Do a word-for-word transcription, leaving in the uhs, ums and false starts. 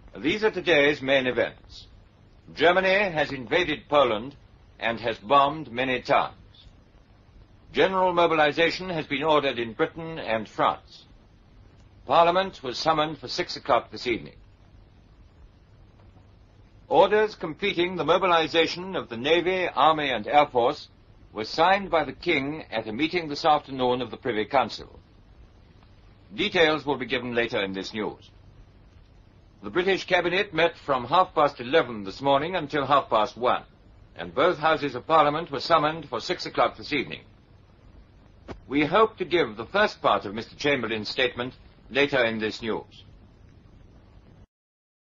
These are today's main events. Germany has invaded Poland and has bombed many towns. General mobilization has been ordered in Britain and France. Parliament was summoned for six o'clock this evening. Orders completing the mobilization of the Navy, Army, and Air Force were signed by the King at a meeting this afternoon of the Privy Council. Details will be given later in this news. The British Cabinet met from half past eleven this morning until half past one, and both Houses of Parliament were summoned for six o'clock this evening. We hope to give the first part of Mister Chamberlain's statement later in this news.